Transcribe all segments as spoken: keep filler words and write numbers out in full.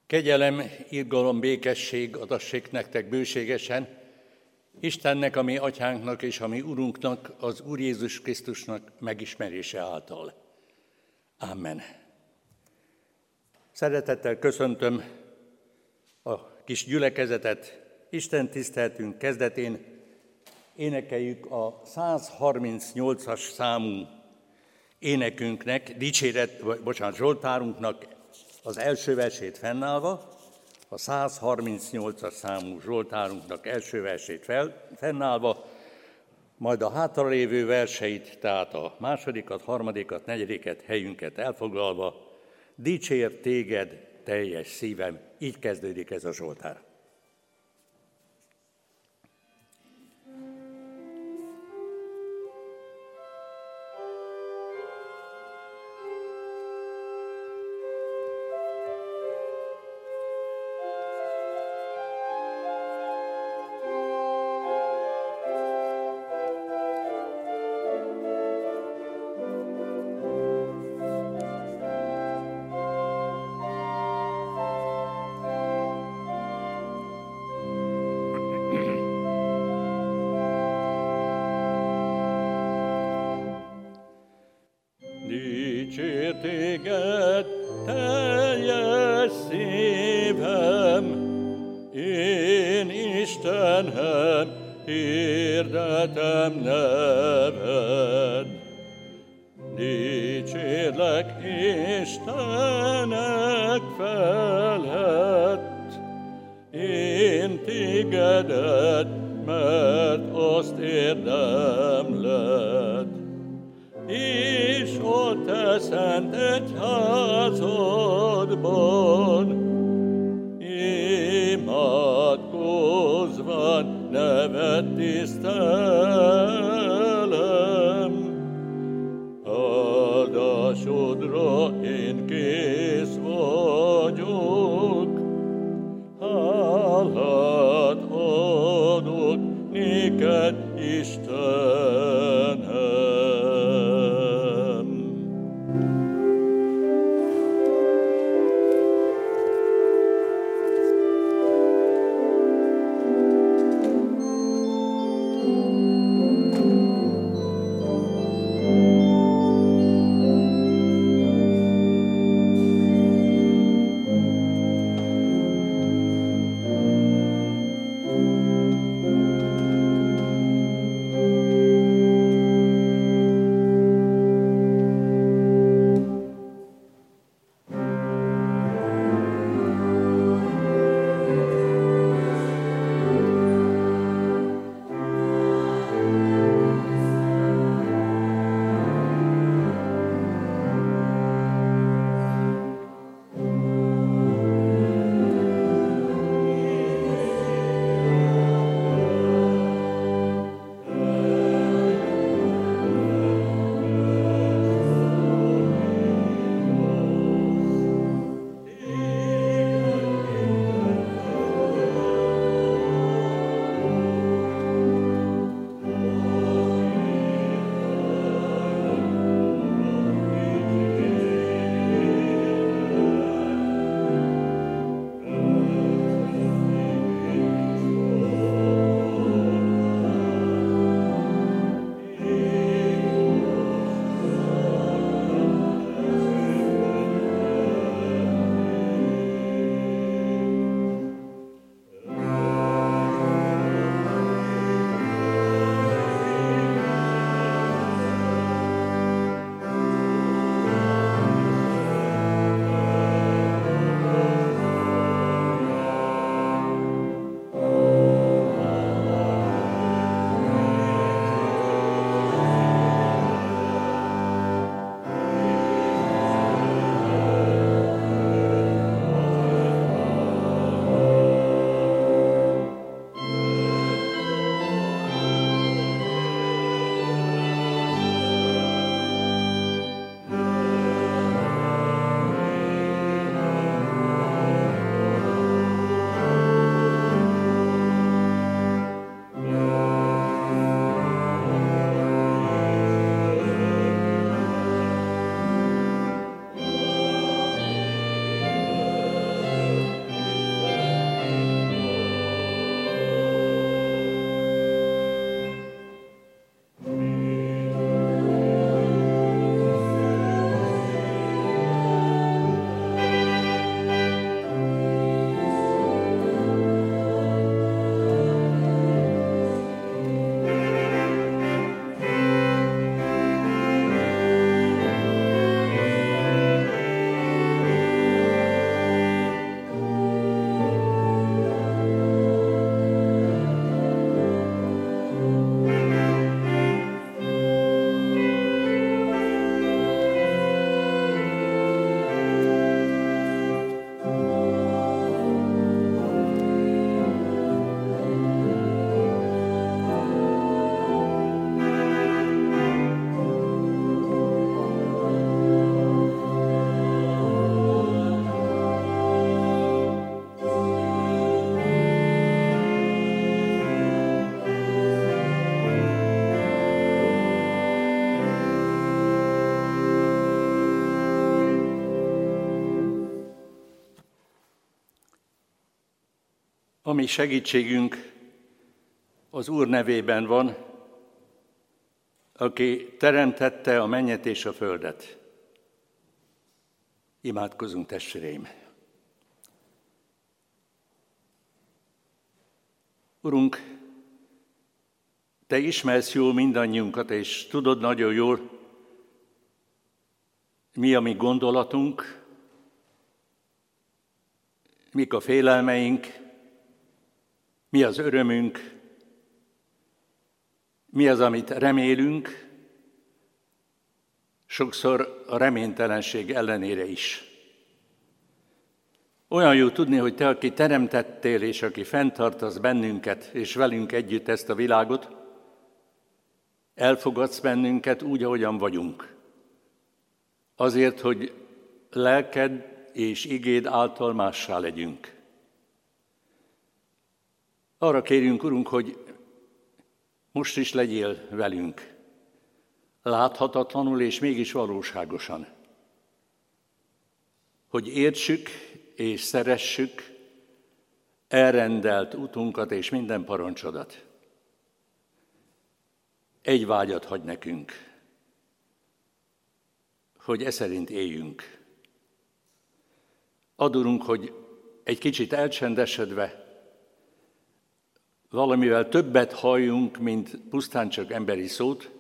Kegyelem, irgalom, békesség adassék nektek bőségesen, Istennek, a mi atyánknak és a mi Urunknak, az Úr Jézus Krisztusnak megismerése által. Amen. Szeretettel köszöntöm a kis gyülekezetet. Isten tiszteltünk kezdetén énekeljük a száz harmincnyolcas számú énekünknek, dicséret, vagy bocsánat, zsoltárunknak az első versét fennállva, a száz harmincnyolcas számú zsoltárunknak első versét fel, fennállva, majd a hátralévő verseit, tehát a másodikat, harmadikat, negyediket, helyünket elfoglalva, dicsér téged teljes szívem. Így kezdődik ez a zsoltár. Téged teljes szívem, én Istenem, hirdetem neved. Dicsérlek Istenek felett, én tégedet, mert azt érdemled. És a te szent egyházadban imádkozván neved tisztelem. Áldásodra én kész vagyok, hálát adok néked, Istenem. A mi segítségünk az Úr nevében van, aki teremtette a mennyet és a földet. Imádkozunk, testvéreim! Urunk, Te ismersz jól mindannyiunkat, és tudod nagyon jól, mi a mi gondolatunk, mik a félelmeink, mi az örömünk, mi az, amit remélünk, sokszor a reménytelenség ellenére is. Olyan jó tudni, hogy Te, aki teremtettél, és aki fenntartasz bennünket, és velünk együtt ezt a világot, elfogadsz bennünket úgy, ahogyan vagyunk. Azért, hogy lelked és igéd által mássá legyünk. Arra kérjünk, Urunk, hogy most is legyél velünk, láthatatlanul és mégis valóságosan. Hogy értsük és szeressük elrendelt utunkat és minden parancsodat. Egy vágyat hagy nekünk, hogy e szerint éljünk. Adurunk, hogy egy kicsit elcsendesedve, valamivel többet halljunk, mint pusztán csak emberi szót,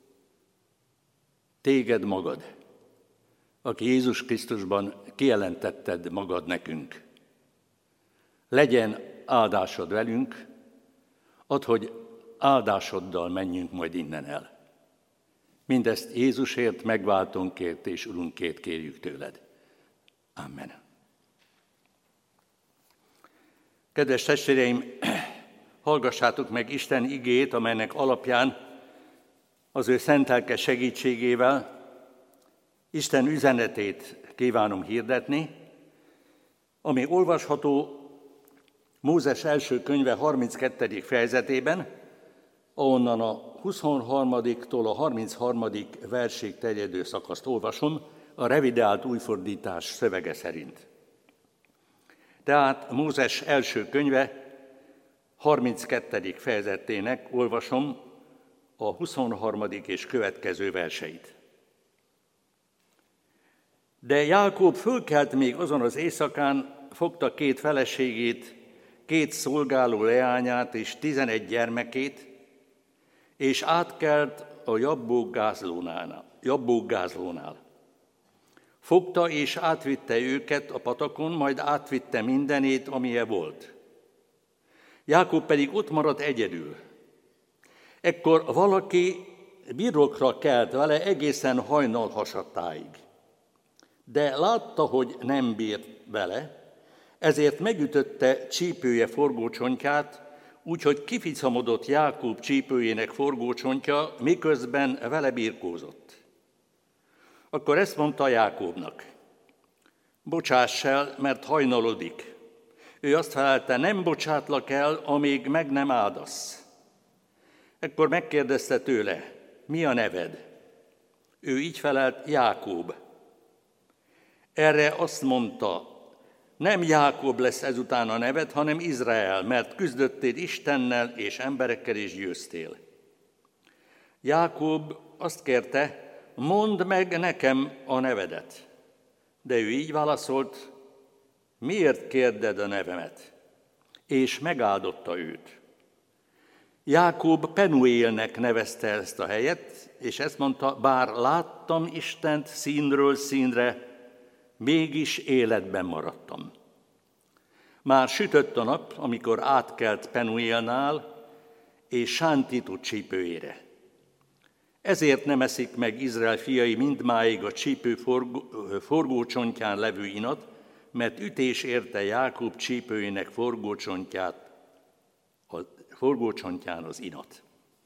Téged magad, aki Jézus Krisztusban kijelentetted magad nekünk. Legyen áldásod velünk, add, hogy áldásoddal menjünk majd innen el. Mindezt Jézusért, megváltónkért és Urunkért kérjük tőled. Amen. Kedves testvéreim, hallgassátok meg Isten igéjét, amelynek alapján az ő szent lelke segítségével Isten üzenetét kívánom hirdetni, ami olvasható Mózes első könyve harminckettedik fejezetében, ahonnan a huszonharmadiktól a harmincharmadik versig terjedő szakaszt olvasom, a revideált újfordítás szövege szerint. Tehát Mózes első könyve harminckettedik fejezetének olvasom a huszonharmadik és következő verseit. De Jákob fölkelt még azon az éjszakán, fogta két feleségét, két szolgáló leányát és tizenegy gyermekét, és átkelt a Jabbok-gázlónál. Fogta és átvitte őket a patakon, majd átvitte mindenét, amilyen volt. Jákob pedig ott maradt egyedül. Ekkor valaki birokra kelt vele egészen hajnal hasadtáig. De látta, hogy nem bírt vele, ezért megütötte csípője forgócsontját, úgyhogy kificamodott Jákob csípőjének forgócsontja, miközben vele birkózott. Akkor ezt mondta Jákobnak: bocsáss el, mert hajnalodik. Ő azt felelte: nem bocsátlak el, amíg meg nem áldasz. Ekkor megkérdezte tőle: mi a neved? Ő így felelt: Jákob. Erre azt mondta: nem Jákob lesz ezután a neved, hanem Izrael, mert küzdöttél Istennel és emberekkel is győztél. Jákob azt kérte: mondd meg nekem a nevedet. De ő így válaszolt: miért kérded a nevemet? És megáldotta őt. Jákob Penuélnek nevezte ezt a helyet, és ezt mondta: bár láttam Istent színről színre, mégis életben maradtam. Már sütött a nap, amikor átkelt Penuélnál, és sántított csípőjére. Ezért nem eszik meg Izrael fiai mindmáig a csípő forgó, forgócsontján levő inat, mert ütés érte Jákob csípőjének forgócsontját, a forgócsontján az inat.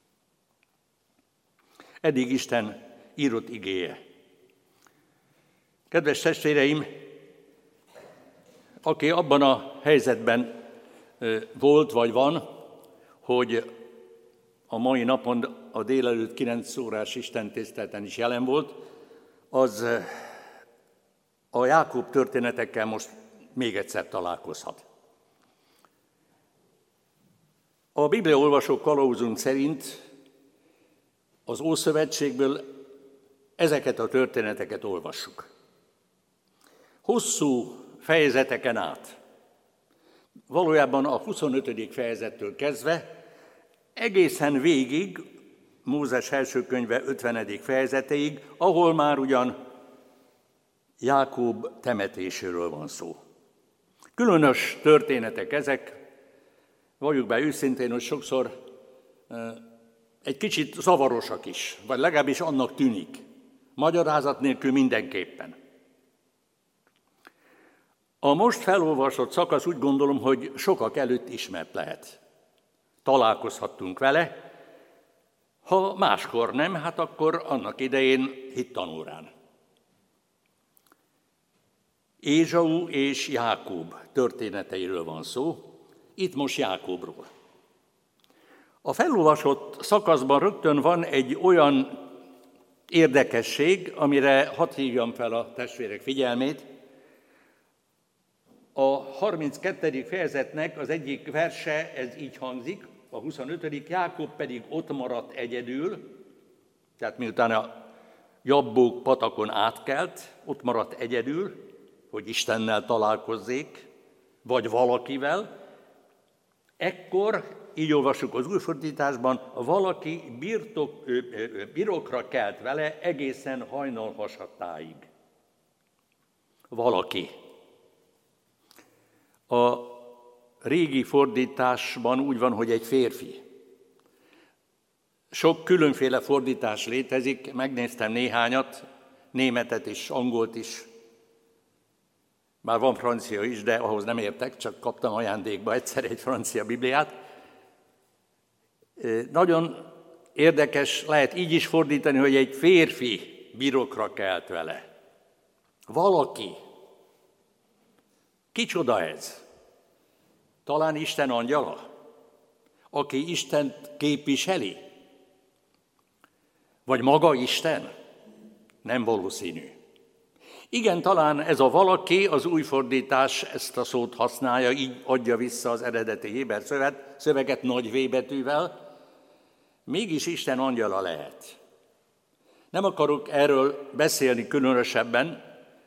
Eddig Isten írott igéje. Kedves testvéreim, aki abban a helyzetben volt vagy van, hogy a mai napon a délelőtt kilenc órás istentiszteleten is jelen volt, az a Jákob történetekkel most még egyszer találkozhat. A bibliaolvasó kalauzunk szerint az Ószövetségből ezeket a történeteket olvassuk. Hosszú fejezeteken át, valójában a huszonötödik fejezettől kezdve, egészen végig, Mózes első könyve ötvenedik fejezetéig, ahol már ugyan Jákob temetéséről van szó. Különös történetek ezek, valljuk be őszintén, hogy sokszor egy kicsit zavarosak is, vagy legalábbis annak tűnik. Magyarázat nélkül mindenképpen. A most felolvasott szakasz úgy gondolom, hogy sokak előtt ismert lehet. Találkozhattunk vele, ha máskor nem, hát akkor annak idején hittanórán. Ézsau és Jákob történeteiről van szó, itt most Jákobról. A felolvasott szakaszban rögtön van egy olyan érdekesség, amire hadd hívjam fel a testvérek figyelmét. A harminckettedik fejezetnek az egyik verse, ez így hangzik, a huszonötödik Jákob pedig ott maradt egyedül, tehát miután a Jabbók patakon átkelt, ott maradt egyedül, hogy Istennel találkozzék, vagy valakivel. Ekkor, így olvassuk az újfordításban, valaki birtok, birokra kelt vele egészen hajnal hasadtáig. Valaki. A régi fordításban úgy van, hogy egy férfi. Sok különféle fordítás létezik, megnéztem néhányat, németet is, angolt is, már van francia is, de ahhoz nem értek, csak kaptam ajándékba egyszer egy francia Bibliát. Nagyon érdekes, lehet így is fordítani, hogy egy férfi birokra kelt vele. Valaki. Kicsoda ez? Talán Isten angyala, aki Istent képviseli? Vagy maga Isten? Nem valószínű. Igen, talán ez a valaki, az új fordítás ezt a szót használja, így adja vissza az eredeti héber szöveget, szöveget nagy V betűvel, mégis Isten angyala lehet. Nem akarok erről beszélni különösebben,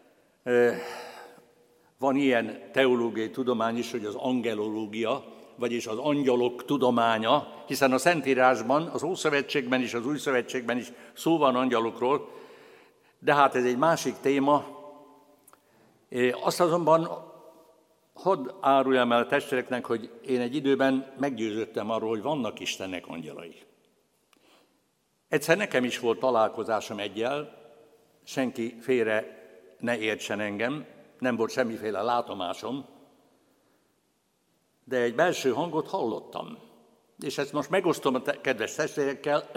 van ilyen teológiai tudomány is, hogy az angelológia, vagyis az angyalok tudománya, hiszen a Szentírásban, az Ószövetségben is, az Újszövetségben is szó van angyalokról, de hát ez egy másik téma. Azt azonban hadd áruljam el a testvéreknek, hogy én egy időben meggyőződtem arról, hogy vannak Istennek angyalai. Egyszer nekem is volt találkozásom egyel, senki félre ne értsen engem, nem volt semmiféle látomásom, de egy belső hangot hallottam. És ezt most megosztom a kedves testvérekkel.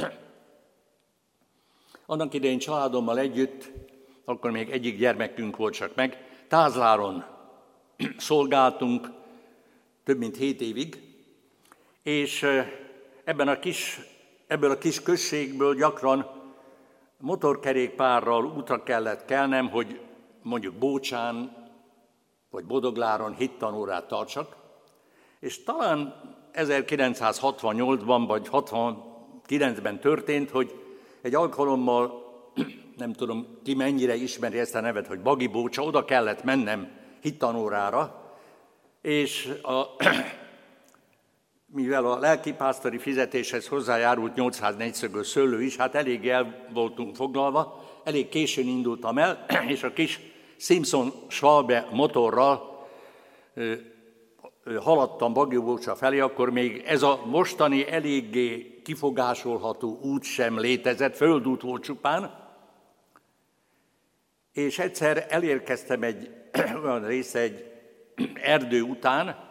Annak idején családommal együtt, akkor még egyik gyermekünk volt csak meg, Tázláron szolgáltunk több mint hét évig, és ebben a kis, ebből a kis községből gyakran motorkerékpárral útra kellett kelnem, hogy mondjuk Bócsán vagy Bodogláron hittanórát tartsak, és talán ezerkilencszázhatvannyolcban vagy hatvankilencben történt, hogy egy alkalommal, nem tudom ki mennyire ismeri ezt a nevet, hogy Bagi Bócsa, oda kellett mennem hittanórára, és a, mivel a lelkipásztori fizetéshez hozzájárult nyolcszáz négyszögös szőlő is, hát elég el voltunk foglalva, elég későn indultam el, és a kis Simpson Schwalbe motorral ö, ö, haladtam Bagi Bócsa felé, akkor még ez a mostani eléggé kifogásolható út sem létezett, földút volt csupán, és egyszer elérkeztem egy olyan része, egy erdő után,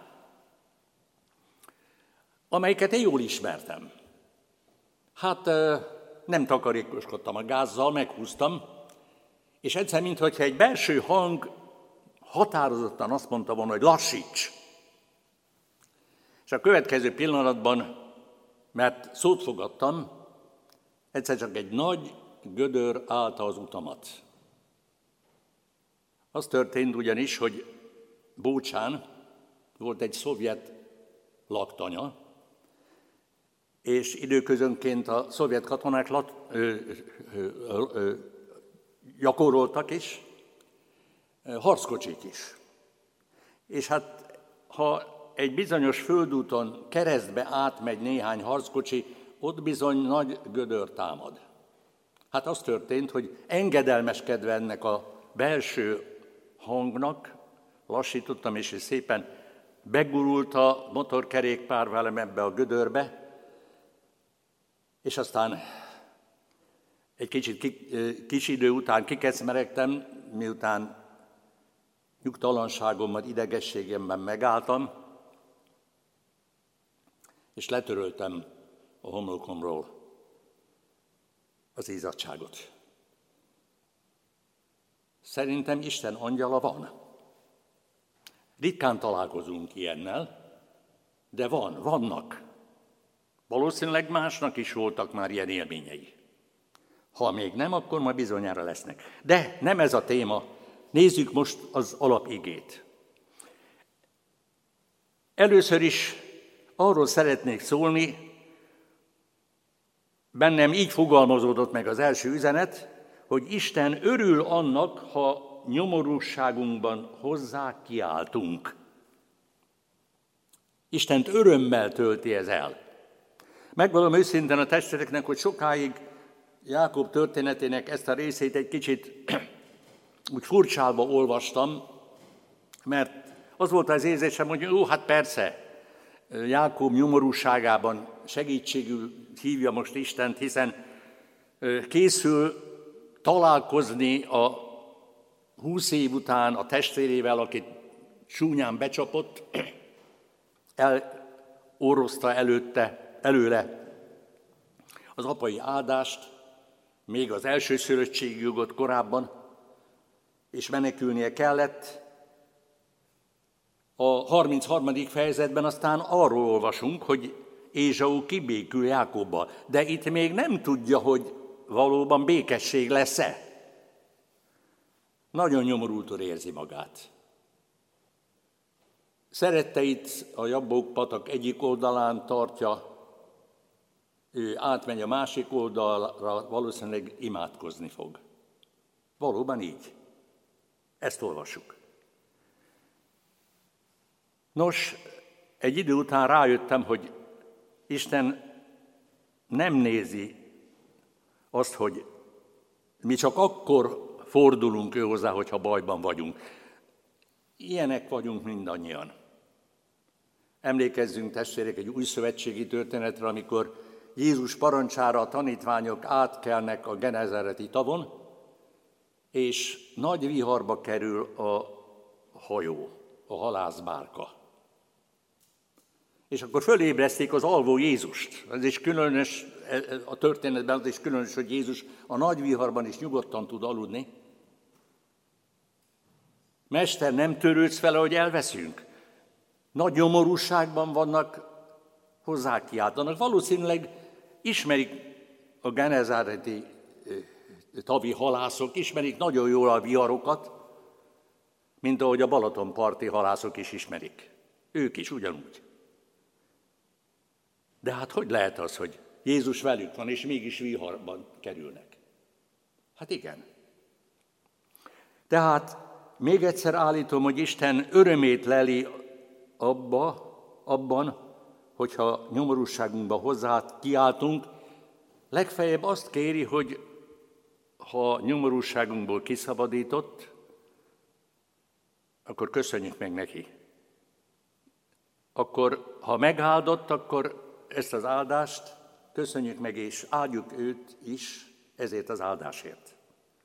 amelyiket én jól ismertem. Hát nem takarékoskodtam a gázzal, meghúztam, és egyszer, mintha egy belső hang határozottan azt mondta volna, hogy lassíts. És a következő pillanatban, mert szót fogadtam, egyszer csak egy nagy gödör állta az utamat. Az történt ugyanis, hogy Bócsán volt egy szovjet laktanya, és időközönként a szovjet katonák lat, ö, ö, ö, ö, gyakoroltak is, harckocsik is. És hát, ha egy bizonyos földúton keresztbe átmegy néhány harckocsi, ott bizony nagy gödör támad. Hát az történt, hogy engedelmeskedve ennek a belső hangnak, lassítottam, és szépen begurult a motorkerékpár velem ebbe a gödörbe, és aztán egy kicsit kis idő után kikecmeregtem, miután nyugtalanságommal, idegességemben megálltam, és letöröltem a homlokomról az izzadságot. Szerintem Isten angyala van. Ritkán találkozunk ilyennel, de van, vannak. Valószínűleg másnak is voltak már ilyen élményei. Ha még nem, akkor ma bizonyára lesznek. De nem ez a téma. Nézzük most az alapigét. Először is arról szeretnék szólni, bennem így fogalmazódott meg az első üzenet, hogy Isten örül annak, ha nyomorúságunkban hozzá kiáltunk. Istent örömmel tölti ez el. Megvallom őszintén a testvéreknek, hogy sokáig Jákob történetének ezt a részét egy kicsit úgy furcsálva olvastam, mert az volt az érzésem, hogy jó, hát persze, Jákob nyomorúságában segítségül hívja most Istent, hiszen készül találkozni a húsz év után a testvérével, akit csúnyán becsapott, elorozta előtte, előle az apai áldást, még az elsőszülöttségi jogot korábban, és menekülnie kellett. A harmincharmadik fejezetben aztán arról olvasunk, hogy Ézsau kibékül Jákobbal, de itt még nem tudja, hogy valóban békesség lesz-e. Nagyon nyomorultul érzi magát. Szeretteit a Jabbok-patak egyik oldalán tartja, ő átmegy a másik oldalra, valószínűleg imádkozni fog. Valóban így. Ezt olvassuk. Nos, egy idő után rájöttem, hogy Isten nem nézi azt, hogy mi csak akkor fordulunk ő hozzá, hogyha bajban vagyunk. Ilyenek vagyunk mindannyian. Emlékezzünk, testvérek, egy új szövetségi történetre, amikor Jézus parancsára a tanítványok átkelnek a Genezareti tavon, és nagy viharba kerül a hajó, a halászbárka. És akkor fölébreszték az alvó Jézust. Ez is különös, a történetben az is különös, hogy Jézus a nagy viharban is nyugodtan tud aludni. Mester, nem törődsz vele, hogy elveszünk? Nagy nyomorúságban vannak, hozzá kiáltanak. Valószínűleg ismerik a genezáreti tavi halászok, ismerik nagyon jól a viharokat, mint ahogy a Balatonparti halászok is ismerik. Ők is ugyanúgy. De hát hogy lehet az, hogy Jézus velük van, és mégis viharban kerülnek? Hát igen. Tehát még egyszer állítom, hogy Isten örömét leli abba, abban, hogyha nyomorúságunkba hozzá kiáltunk, legfeljebb azt kéri, hogy ha nyomorúságunkból kiszabadított, akkor köszönjük meg neki. Akkor, ha megáldott, akkor ezt az áldást köszönjük meg, és áldjuk őt is ezért az áldásért.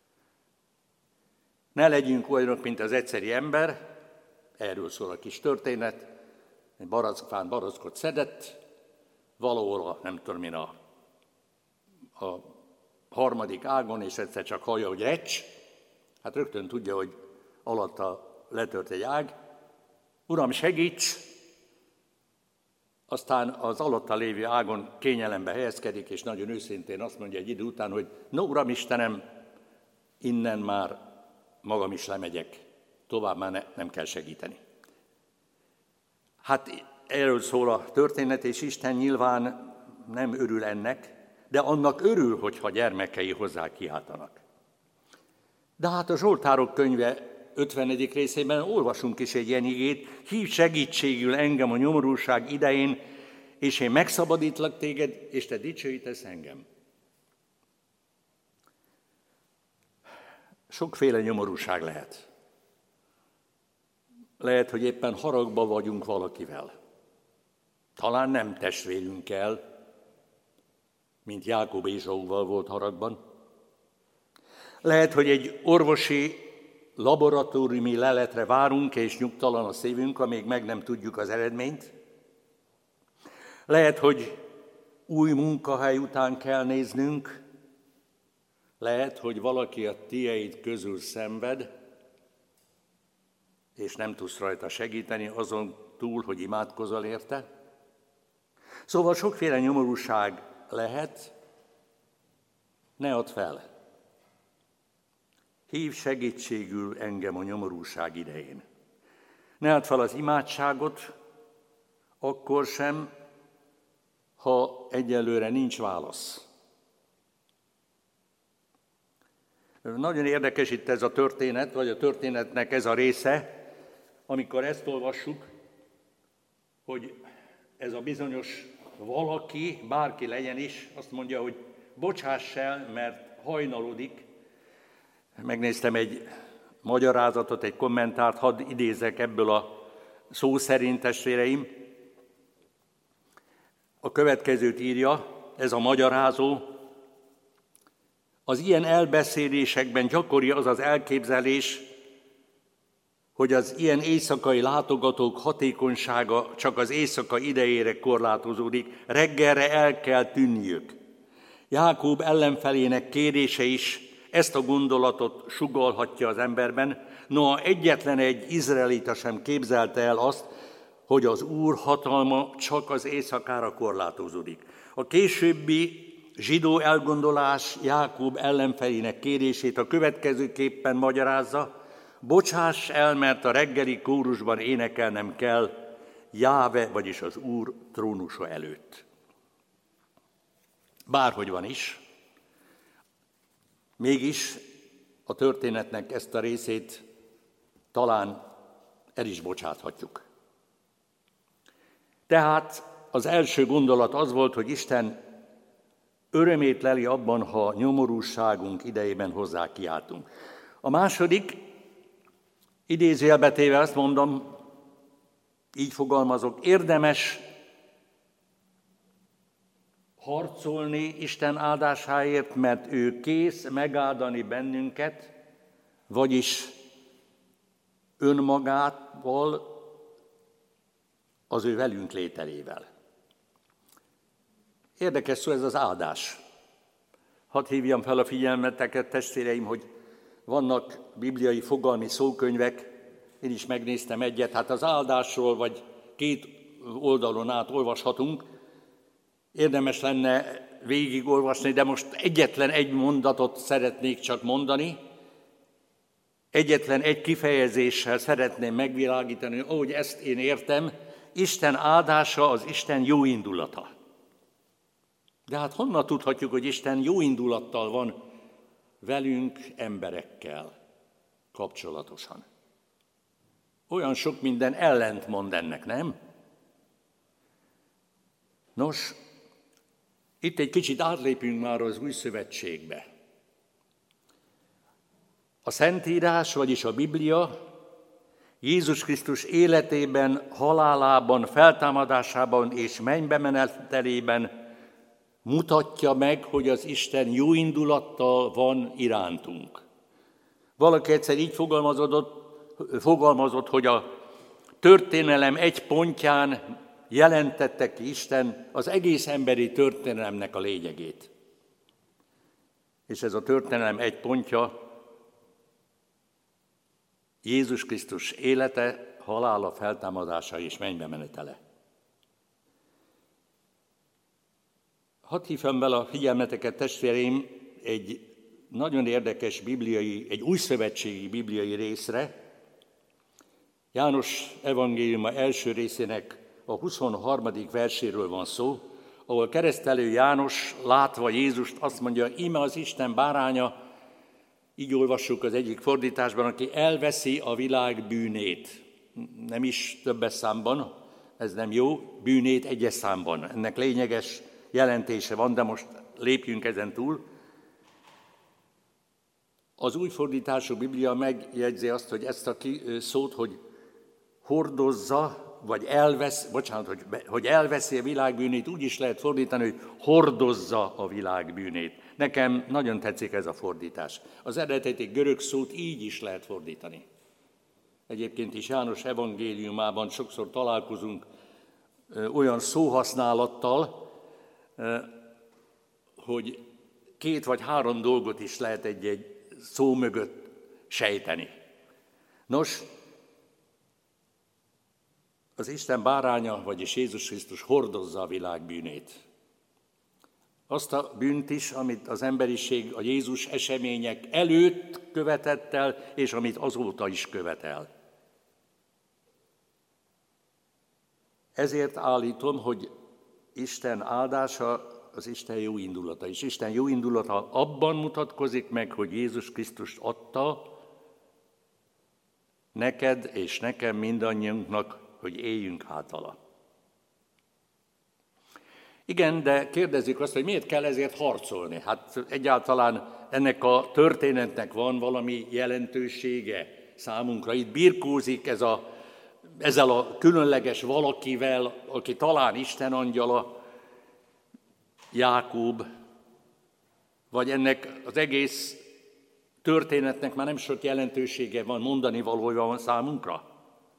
Ne legyünk olyanok, mint az egyszeri ember, erről szól a kis történet, egy barackfán barackot szedett, valahol a, nem tudom én, a, a harmadik ágon, és egyszer csak hallja, hogy recs, hát rögtön tudja, hogy alatta letört egy ág. Uram, segíts! Aztán az alatta lévő ágon kényelembe helyezkedik, és nagyon őszintén azt mondja egy idő után, hogy no, Uram Istenem, innen már magam is lemegyek, tovább már ne, nem kell segíteni. Hát erről szól a történet, és Isten nyilván nem örül ennek, de annak örül, hogyha gyermekei hozzá kiáltanak. De hát a Zsoltárok könyve ötvenedik részében olvasunk is egy ilyen igét: hívj segítségül engem a nyomorúság idején, és én megszabadítlak téged, és te dicsőítesz engem. Sokféle nyomorúság lehet. Lehet, hogy éppen haragba vagyunk valakivel. Talán nem testvérünkkel, mint Jákob Ézsauval volt haragban. Lehet, hogy egy orvosi laboratóriumi leletre várunk, és nyugtalan a szívünk, amíg meg nem tudjuk az eredményt. Lehet, hogy új munkahely után kell néznünk. Lehet, hogy valaki a tieid közül szenved, és nem tudsz rajta segíteni, azon túl, hogy imádkozol érte. Szóval sokféle nyomorúság lehet, ne add fel. Hívj segítségül engem a nyomorúság idején. Ne add fel az imádságot, akkor sem, ha egyelőre nincs válasz. Nagyon érdekes itt ez a történet, vagy a történetnek ez a része, amikor ezt olvassuk, hogy ez a bizonyos valaki, bárki legyen is, azt mondja, hogy bocsáss el, mert hajnalodik. Megnéztem egy magyarázatot, egy kommentárt, hadd idézek ebből a szó szerint, testvéreim. A következőt írja ez a magyarázó: az ilyen elbeszélésekben gyakori az az elképzelés, hogy az ilyen éjszakai látogatók hatékonysága csak az éjszaka idejére korlátozódik, reggelre el kell tűnniük. Jákob ellenfelének kérése is ezt a gondolatot sugallhatja az emberben, noha egyetlen egy izraelita sem képzelte el azt, hogy az Úr hatalma csak az éjszakára korlátozódik. A későbbi zsidó elgondolás Jákob ellenfelének kérését a következőképpen magyarázza: bocsáss el, mert a reggeli kórusban énekelnem kell Jáve, vagyis az Úr trónusa előtt. Bárhogy van is, mégis a történetnek ezt a részét talán el is bocsáthatjuk. Tehát az első gondolat az volt, hogy Isten örömét leli abban, ha nyomorúságunk idejében hozzá kiáltunk. A második, idézőjelbe téve azt mondom, így fogalmazok, érdemes harcolni Isten áldásáért, mert ő kész megáldani bennünket, vagyis önmagával, az ő velünk lételével. Érdekes szó ez az áldás. Hadd hívjam fel a figyelmeteket, testvéreim, hogy vannak bibliai fogalmi szókönyvek, én is megnéztem egyet, hát az áldásról vagy két oldalon át olvashatunk, érdemes lenne végigolvasni, de most egyetlen egy mondatot szeretnék csak mondani, egyetlen egy kifejezéssel szeretném megvilágítani, ahogy ezt én értem, Isten áldása az Isten jó indulata. De hát honnan tudhatjuk, hogy Isten jó indulattal van velünk, emberekkel kapcsolatosan? Olyan sok minden ellentmond ennek, nem? Nos, itt egy kicsit átlépünk már az új szövetségbe. A Szentírás, vagyis a Biblia Jézus Krisztus életében, halálában, feltámadásában és mennybe menetelében mutatja meg, hogy az Isten jó indulattal van irántunk. Valaki egyszer így fogalmazott, fogalmazott, hogy a történelem egy pontján jelentette ki Isten az egész emberi történelemnek a lényegét. És ez a történelem egy pontja Jézus Krisztus élete, halála, feltámadása és mennybe menetele. Hadd hívjam fel a figyelmeteket, testvéreim, egy nagyon érdekes bibliai, egy újszövetségi bibliai részre. János evangéliuma első részének a huszonharmadik verséről van szó, ahol keresztelő János látva Jézust azt mondja, íme az Isten báránya, így olvassuk az egyik fordításban, aki elveszi a világ bűnét. Nem is többes számban, ez nem jó, bűnét egyes számban. Ennek lényeges jelentése van, de most lépjünk ezen túl. Az új fordítású Biblia megjegyzi azt, hogy ezt a szót, hogy hordozza, vagy elvesz, bocsánat, hogy, hogy elveszi a világ bűnét, úgy is lehet fordítani, hogy hordozza a világ bűnét. Nekem nagyon tetszik ez a fordítás. Az eredeti görög szót így is lehet fordítani. Egyébként is János evangéliumában sokszor találkozunk olyan szóhasználattal, hogy két vagy három dolgot is lehet egy-egy szó mögött sejteni. Nos, az Isten báránya, vagyis Jézus Krisztus hordozza a világ bűnét. Azt a bűnt is, amit az emberiség a Jézus események előtt követett el, és amit azóta is követel. Ezért állítom, hogy Isten áldása az Isten jó indulata is. Isten jó indulata abban mutatkozik meg, hogy Jézus Krisztust adta neked és nekem mindannyiunknak, hogy éljünk általa. Igen, de kérdezzük azt, hogy miért kell ezért harcolni? Hát egyáltalán ennek a történetnek van valami jelentősége számunkra. Itt birkózik ez a, ezzel a különleges valakivel, aki talán Isten angyala, Jákob, vagy ennek az egész történetnek már nem sok jelentősége van, mondani valója van számunkra.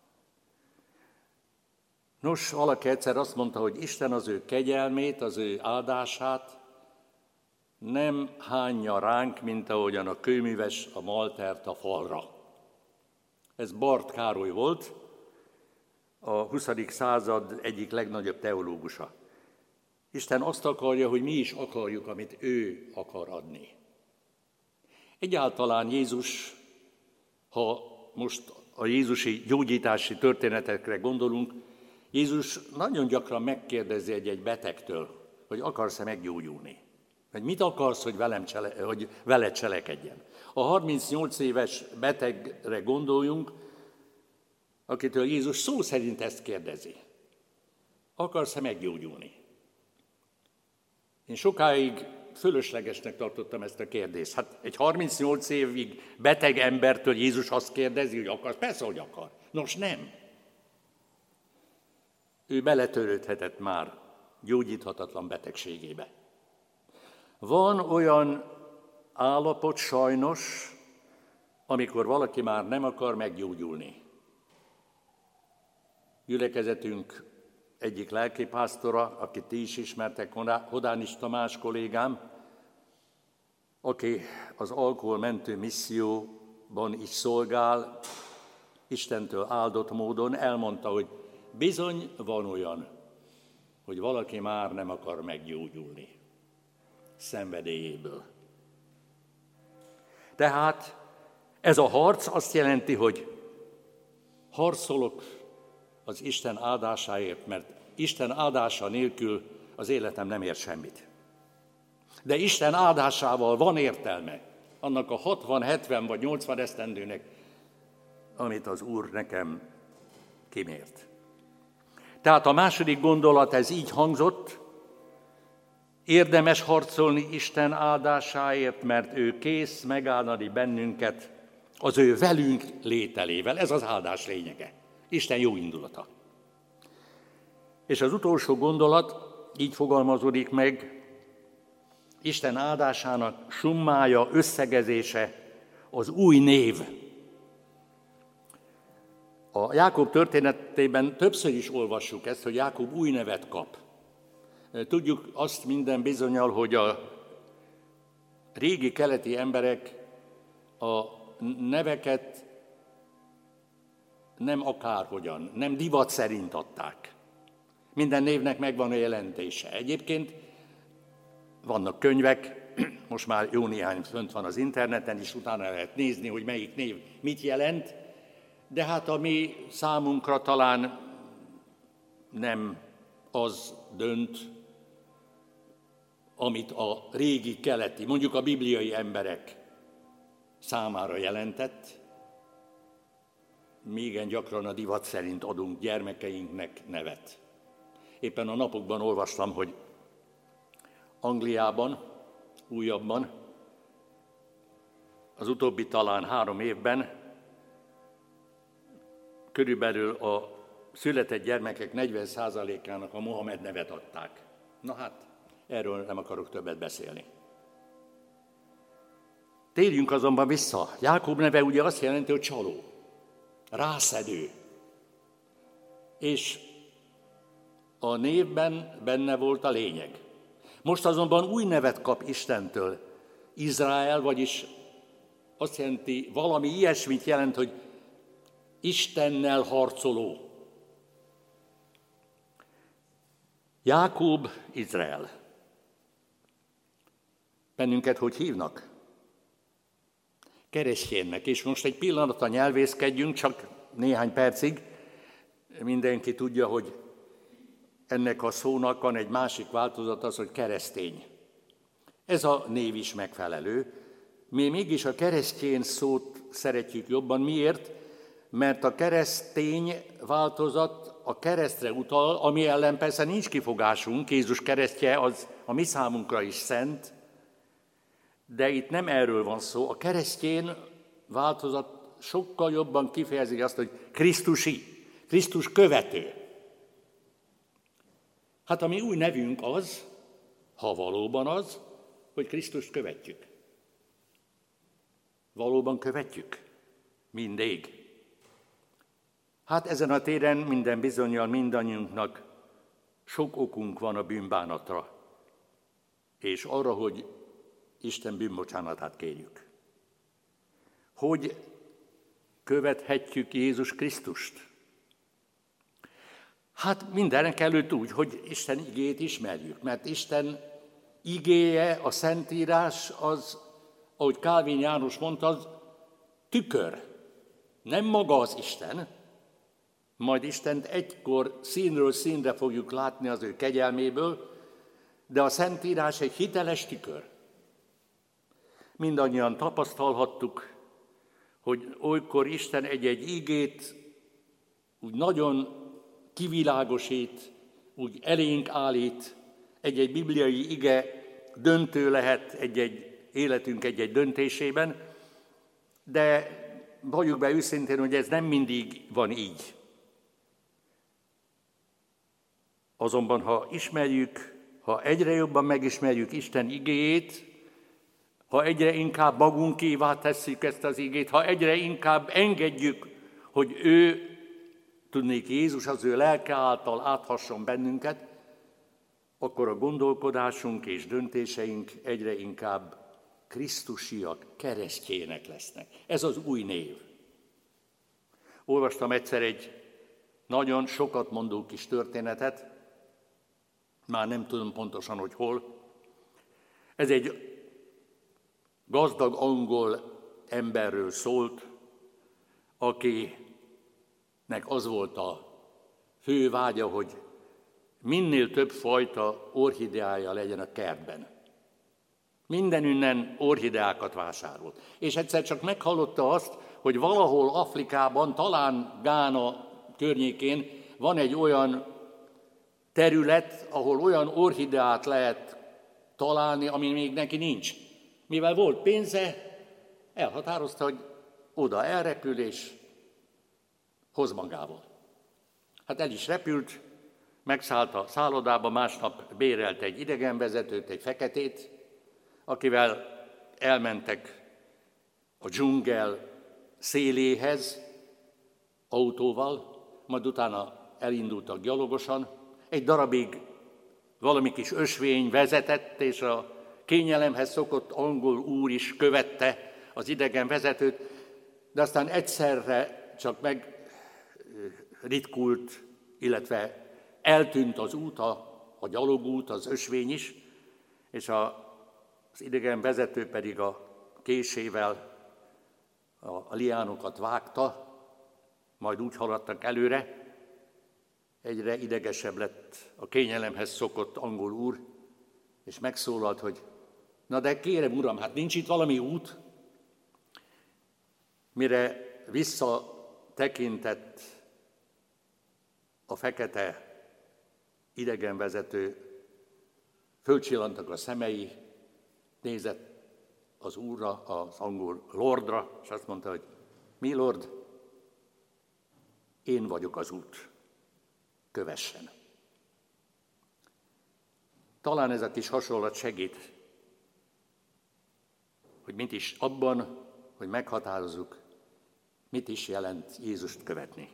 Nos, valaki egyszer azt mondta, hogy Isten az ő kegyelmét, az ő áldását nem hányja ránk, mint ahogyan a kőműves a maltert a falra. Ez Barth Károly volt, a huszadik század egyik legnagyobb teológusa. Isten azt akarja, hogy mi is akarjuk, amit ő akar adni. Egyáltalán Jézus, ha most a jézusi gyógyítási történetekre gondolunk, Jézus nagyon gyakran megkérdezi egy-egy betegtől, hogy akarsz-e meggyógyulni? Vagy mit akarsz, hogy, velem csele, hogy veled cselekedjen? A harmincnyolc éves betegre gondoljunk, akitől Jézus szó szerint ezt kérdezi. Akarsz-e meggyógyulni? Én sokáig fölöslegesnek tartottam ezt a kérdést. Hát egy harmincnyolc évig beteg embertől Jézus azt kérdezi, hogy akarsz? Persze, hogy akar. Nos, nem. Ő beletörődhetett már gyógyíthatatlan betegségébe. Van olyan állapot sajnos, amikor valaki már nem akar meggyógyulni. Gyülekezetünk egyik lelkipásztora, akit ti is ismertek, Hodánis Tamás kollégám, aki az alkoholmentő misszióban is szolgál, Istentől áldott módon, elmondta, hogy bizony van olyan, hogy valaki már nem akar meggyógyulni szenvedélyéből. Tehát ez a harc azt jelenti, hogy harcolok az Isten áldásáért, mert Isten áldása nélkül az életem nem ér semmit. De Isten áldásával van értelme annak a hatvan, hetven vagy nyolcvan esztendőnek, amit az Úr nekem kimért. Tehát a második gondolat, ez így hangzott, érdemes harcolni Isten áldásáért, mert ő kész megáldani bennünket az ő velünk lételével. Ez az áldás lényege. Isten jó indulata. És az utolsó gondolat így fogalmazódik meg, Isten áldásának summája, összegezése az új név. A Jákob történetében többször is olvassuk ezt, hogy Jákob új nevet kap. Tudjuk azt minden bizonnyal, hogy a régi keleti emberek a neveket nem akárhogyan, nem divat szerint adták. Minden névnek megvan a jelentése. Egyébként vannak könyvek, most már jó néhány fönt van az interneten, és utána lehet nézni, hogy melyik név mit jelent, de hát ami számunkra talán nem az dönt, amit a régi keleti, mondjuk a bibliai emberek számára jelentett, mi igen gyakran a divat szerint adunk gyermekeinknek nevet. Éppen a napokban olvastam, hogy Angliában, újabban, az utóbbi talán három évben körülbelül a született gyermekek negyven százalékának a Mohamed nevet adták. Na hát, erről nem akarok többet beszélni. Térjünk azonban vissza. Jákob neve ugye azt jelenti, hogy csaló, rászedő. És a névben benne volt a lényeg. Most azonban új nevet kap Istentől. Izrael, vagyis azt jelenti, valami ilyesmit jelent, hogy Istennel harcoló. Jákob, Izrael. Bennünket hogy hívnak? Kereszténynek. És most egy pillanatra nyelvészkedjünk, csak néhány percig. Mindenki tudja, hogy ennek a szónak van egy másik változat, az, hogy keresztény. Ez a név is megfelelő. Mi mégis a keresztény szót szeretjük jobban. Miért? Mert a keresztény változat a keresztre utal, ami ellen persze nincs kifogásunk, Jézus keresztje az a mi számunkra is szent, de itt nem erről van szó. A keresztény változat sokkal jobban kifejezi azt, hogy Krisztusi, Krisztus követő. Hát a mi új nevünk az, ha valóban az, hogy Krisztust követjük. Valóban követjük? Mindig. Hát ezen a téren minden bizonnyal mindannyiunknak sok okunk van a bűnbánatra, és arra, hogy Isten bűnbocsánatát kérjük. Hogy követhetjük Jézus Krisztust? Hát mindenek előtt úgy, hogy Isten igéjét ismerjük, mert Isten igéje, a Szentírás az, ahogy Kálvin János mondta, az tükör. Nem maga az Isten, majd Istent egykor színről színre fogjuk látni az ő kegyelméből, de a Szentírás egy hiteles tükör. Mindannyian tapasztalhattuk, hogy olykor Isten egy-egy igét úgy nagyon kivilágosít, úgy elénk állít, egy-egy bibliai ige döntő lehet egy-egy életünk egy-egy döntésében, de valljuk be őszintén, hogy ez nem mindig van így. Azonban, ha ismerjük, ha egyre jobban megismerjük Isten igéjét, ha egyre inkább magunkévá tesszük ezt az igét, ha egyre inkább engedjük, hogy ő, tudnék Jézus az ő lelke által áthasson bennünket, akkor a gondolkodásunk és döntéseink egyre inkább krisztusiak, keresztjének lesznek. Ez az új név. Olvastam egyszer egy nagyon sokat mondó kis történetet, már nem tudom pontosan, hogy hol. Ez egy gazdag angol emberről szólt, akinek az volt a fő vágya, hogy minél több fajta orchideája legyen a kertben. Mindenünnen orchideákat vásárolt. És egyszer csak meghallotta azt, hogy valahol Afrikában, talán Gána környékén van egy olyan terület, ahol olyan orchideát lehet találni, ami még neki nincs. Mivel volt pénze, elhatározta, hogy oda elrepül és hoz magával. Hát el is repült, megszállt a szállodába, másnap bérelt egy idegenvezetőt, egy feketét, akivel elmentek a dzsungel széléhez autóval, majd utána elindultak gyalogosan. Egy darabig valami kis ösvény vezetett, és a kényelemhez szokott angol úr is követte az idegenvezetőt, de aztán egyszerre csak megritkult, illetve eltűnt az út, a, a gyalogút, az ösvény is, és a, az idegenvezető pedig a késével a, a liánokat vágta, majd úgy haladtak előre. Egyre idegesebb lett a kényelemhez szokott angol úr, és megszólalt, hogy na de kérem, uram, hát nincs itt valami út? Mire visszatekintett a fekete idegenvezető, fölcsillantak a szemei, nézett az úrra, az angol lordra, és azt mondta, hogy mi lord, én vagyok az út, kövessen. Talán ez a kis hasonlat segít, hogy mit is abban, hogy meghatározzuk, mit is jelent Jézust követni.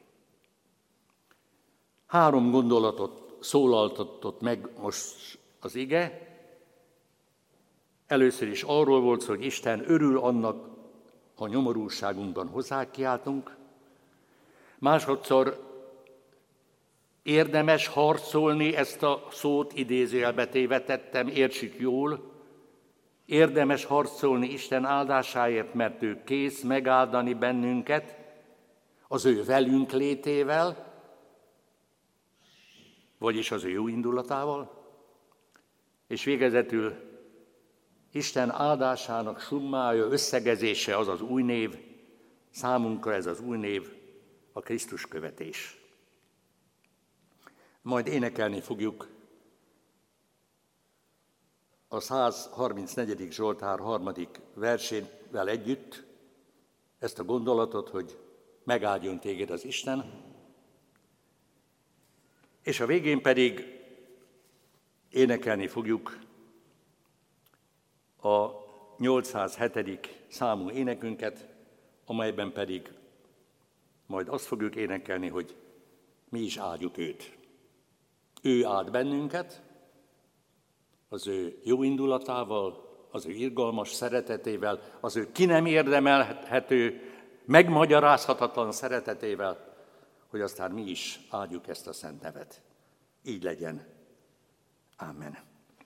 Három gondolatot szólaltatott meg most az ige. Először is arról volt szó, hogy Isten örül annak, ha nyomorúságunkban hozzá kiáltunk. Másodszor érdemes harcolni, ezt a szót idézőjelbe téve tettem, értsük jól. Érdemes harcolni Isten áldásáért, mert ő kész megáldani bennünket az ő velünk létével, vagyis az ő jó indulatával. És végezetül Isten áldásának summája, összegezése az az új név, számunkra ez az új név, a Krisztus követés. Majd énekelni fogjuk a száz harmincnegyedik Zsoltár harmadik versével együtt ezt a gondolatot, hogy megáldjon téged az Isten, és a végén pedig énekelni fogjuk a nyolcszázhetedik számú énekünket, amelyben pedig majd azt fogjuk énekelni, hogy mi is áldjuk őt. Ő áld bennünket, az ő jó indulatával, az ő irgalmas szeretetével, az ő ki nem érdemelhető, megmagyarázhatatlan szeretetével, hogy aztán mi is áldjuk ezt a szent nevet. Így legyen. Ámen.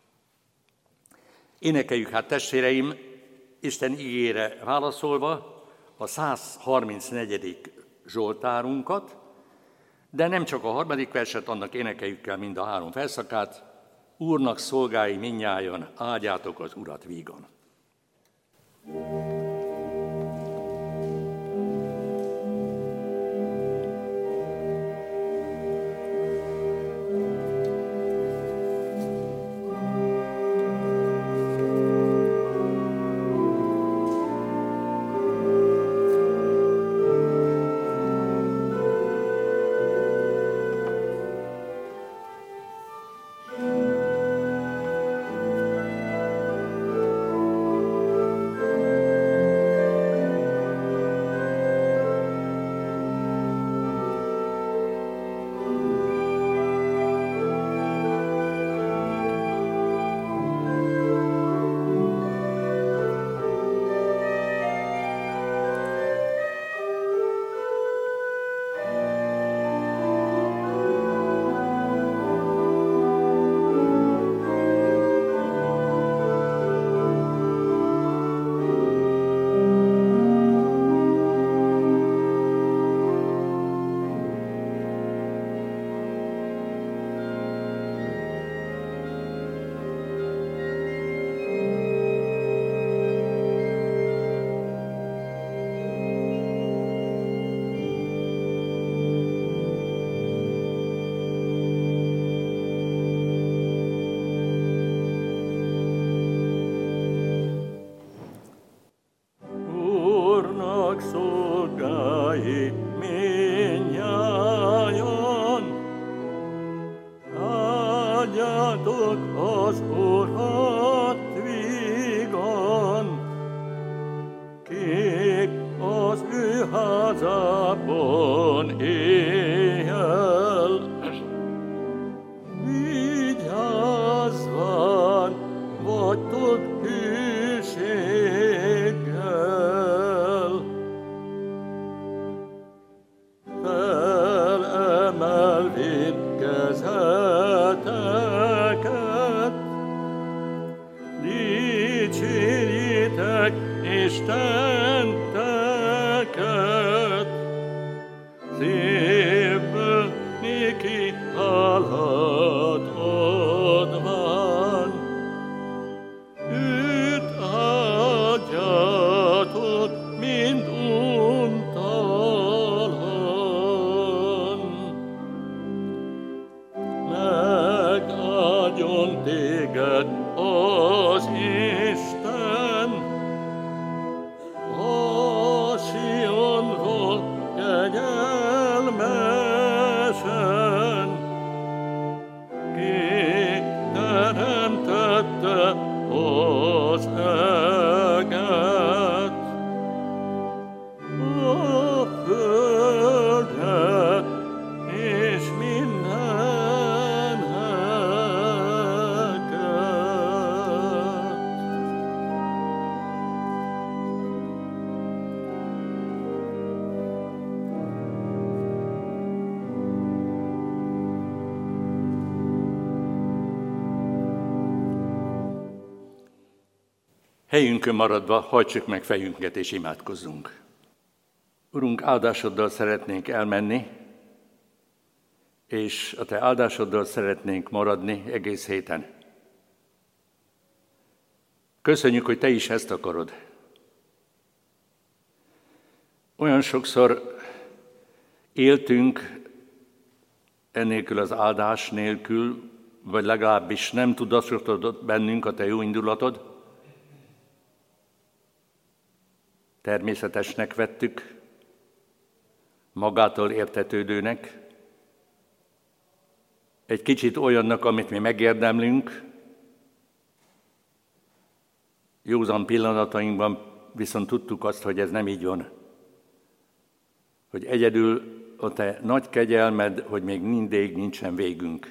Énekeljük hát, testvéreim, Isten igére válaszolva a száz harmincnegyedik Zsoltárunkat, de nem csak a harmadik verset, annak énekeljük el mind a három felszakát. Úrnak szolgái mindnyájan, áldjátok az Urat vígan. ki teremtette az eget, a földet és minden heket. Helyünkön maradva hajtsuk meg fejünket és imádkozzunk. Urunk, áldásoddal szeretnénk elmenni, és a Te áldásoddal szeretnénk maradni egész héten. Köszönjük, hogy Te is ezt akarod. Olyan sokszor éltünk ennélkül az áldás nélkül, vagy legalábbis nem tudatosodott bennünk a Te jó indulatod. Természetesnek vettük, magától értetődőnek, egy kicsit olyannak, amit mi megérdemlünk, józan pillanatainkban viszont tudtuk azt, hogy ez nem így van. Hogy egyedül a Te nagy kegyelmed, hogy még mindig nincsen végünk.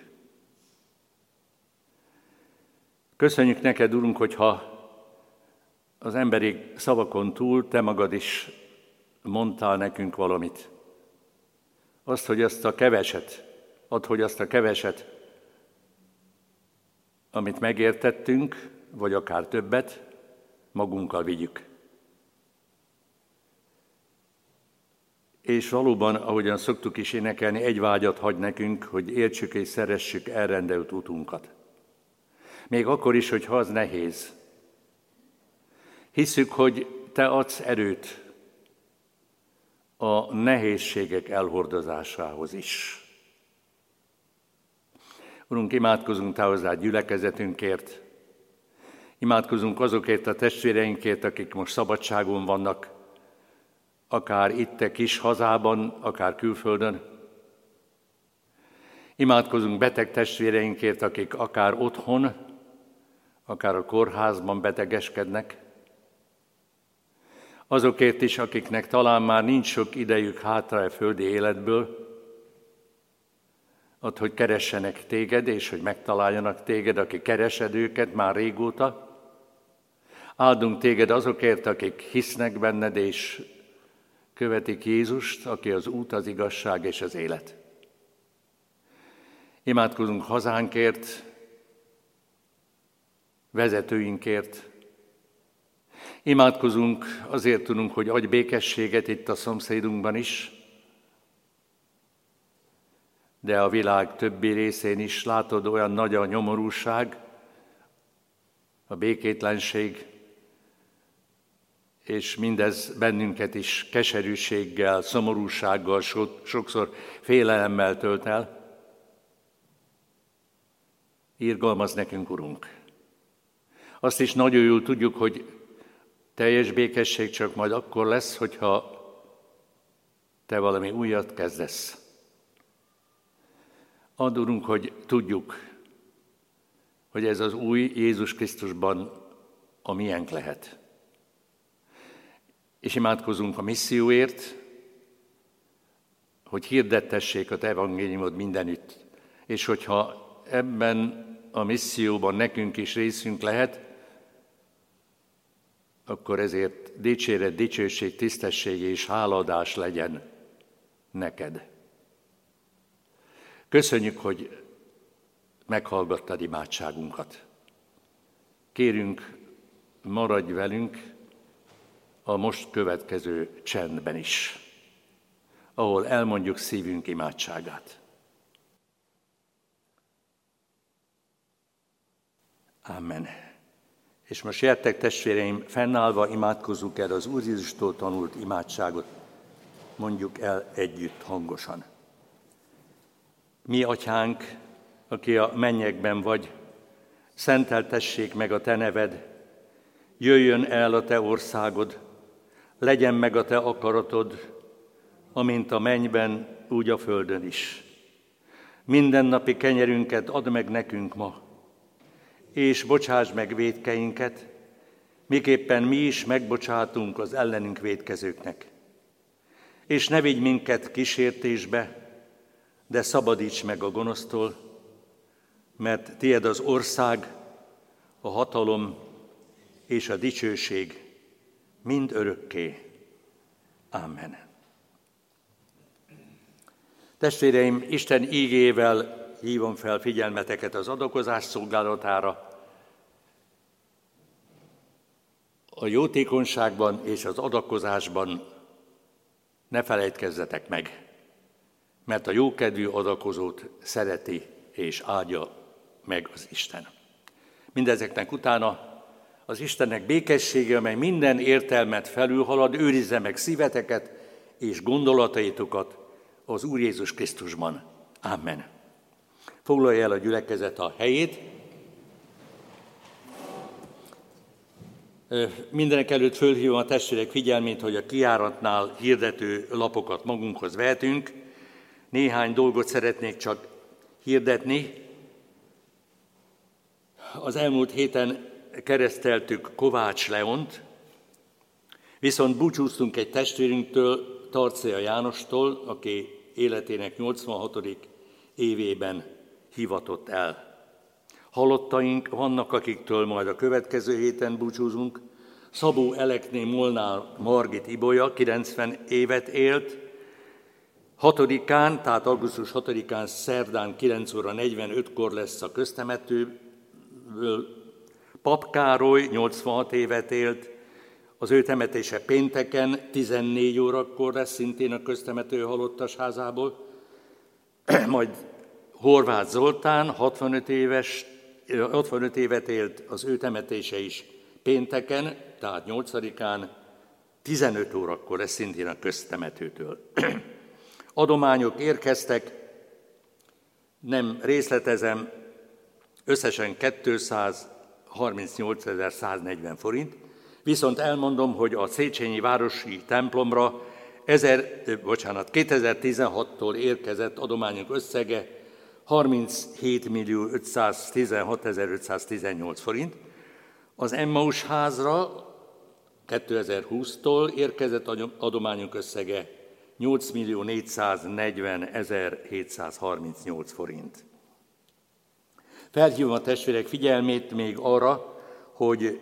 Köszönjük neked, Urunk, hogyha az emberi szavakon túl Te magad is mondtál nekünk valamit. Azt, hogy azt a keveset, add, hogy azt a keveset, amit megértettünk, vagy akár többet, magunkkal vigyük. És valóban, ahogyan szoktuk is énekelni, egy vágyat hagy nekünk, hogy értsük és szeressük elrendelt utunkat. Még akkor is, hogyha az nehéz. Hisszük, hogy Te adsz erőt a nehézségek elhordozásához is. Urunk, imádkozunk Te hozzád gyülekezetünkért, imádkozunk azokért a testvéreinkért, akik most szabadságon vannak, akár itt a kis hazában, akár külföldön. Imádkozunk beteg testvéreinkért, akik akár otthon, akár a kórházban betegeskednek. Azokért is, akiknek talán már nincs sok idejük hátra a földi életből, add, hogy keressenek téged, és hogy megtaláljanak téged, aki keresed őket már régóta. Áldunk téged azokért, akik hisznek benned, és követik Jézust, aki az út, az igazság és az élet. Imádkozunk hazánkért, vezetőinkért. Imádkozunk, azért tudunk, hogy adj békességet itt a szomszédunkban is, de a világ többi részén is látod, olyan nagy a nyomorúság, a békétlenség, és mindez bennünket is keserűséggel, szomorúsággal, sokszor félelemmel tölt el. Irgalmaz nekünk, Urunk. Azt is nagyon jól tudjuk, hogy teljes békesség csak majd akkor lesz, hogyha Te valami újat kezdesz. Add, Urunk, hogy tudjuk, hogy ez az új Jézus Krisztusban a miénk lehet. És imádkozunk a misszióért, hogy hirdettessék a Te evangéliumod mindenütt. És hogyha ebben a misszióban nekünk is részünk lehet, akkor ezért dicséret, dicsőség, tisztesség és hálaadás legyen neked. Köszönjük, hogy meghallgattad imádságunkat. Kérünk, maradj velünk a most következő csendben is, ahol elmondjuk szívünk imádságát. Amen. És most gyertek, testvéreim, fennállva imádkozzuk el az Úr Jézustól tanult imádságot. Mondjuk el együtt hangosan. Mi, Atyánk, aki a mennyekben vagy, szenteltessék meg a Te neved, jöjjön el a Te országod, legyen meg a Te akaratod, amint a mennyben, úgy a földön is. Mindennapi kenyerünket add meg nekünk ma, és bocsáss meg vétkeinket, miképpen mi is megbocsátunk az ellenünk vétkezőknek. És ne vigy minket kísértésbe, de szabadíts meg a gonosztól, mert tied az ország, a hatalom és a dicsőség mind örökké. Amen. Testvéreim, Isten ígével hívom fel figyelmeteket az adakozás szolgálatára. A jótékonyságban és az adakozásban ne felejtkezzetek meg, mert a jókedvű adakozót szereti és áldja meg az Isten. Mindezeknek utána az Istennek békessége, amely minden értelmet felülhalad, őrizze meg szíveteket és gondolataitokat az Úr Jézus Krisztusban. Amen. Foglalja el a gyülekezet a helyét. Mindenek előtt fölhívom a testvérek figyelmét, hogy a kijáratnál hirdető lapokat magunkhoz vehetünk. Néhány dolgot szeretnék csak hirdetni. Az elmúlt héten kereszteltük Kovács Leont, viszont búcsúztunk egy testvérünktől, Tarcea Jánostól, aki életének nyolcvanhatodik évében hivatott el. Halottaink vannak, akiktől majd a következő héten búcsúzunk. Szabó Elekné Molnár Margit Ibolya kilencven évet élt. Hatodikán, tehát augusztus hatodikán szerdán kilenc óra negyvenötkor lesz a köztemetőből. Pap Károly nyolcvanhat évet élt. Az ő temetése pénteken tizennégy órakor lesz, szintén a köztemető halottasházából. Majd Horváth Zoltán hatvanöt éves, hatvanöt évet élt, az ő temetése is pénteken, tehát nyolcadikán, tizenöt órakor lesz szintén a köztemetőtől. Adományok érkeztek, nem részletezem, összesen kétszázharmincnyolcezer-száznegyven forint, viszont elmondom, hogy a Széchenyi városi templomra ezer, bocsánat, kétezer-tizenhattól érkezett adományok összege harminchét ötszáztizenhat-ötszáztizennyolc forint. Az Emmaus házra kétezer-húsztól érkezett adományok összege nyolc millió négyszáznegyvenezer-hétszázharmincnyolc forint. Felhívom a testvérek figyelmét még arra, hogy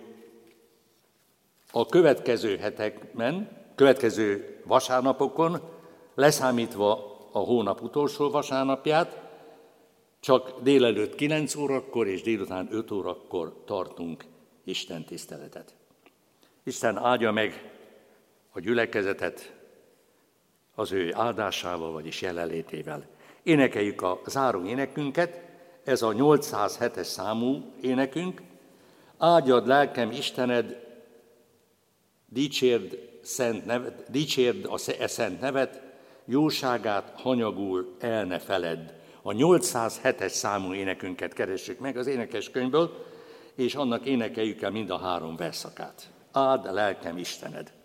a következő hetekben, következő vasárnapokon, leszámítva a hónap utolsó vasárnapját, csak délelőtt kilenc órakor és délután öt órakor tartunk Isten tiszteletet. Isten áldja meg a gyülekezetet az ő áldásával, vagyis jelenlétével. Énekeljük a záró énekünket, ez a nyolcszázhetes számú énekünk. Áldjad lelkem Istened, dicsérd, szent nevet, dicsérd a szent nevet, jóságát hanyagul el ne feledd. A nyolcszázhetes számú énekünket keressük meg az énekeskönyvből, és annak énekeljük el mind a három verszakát. Áld lelkem Istened!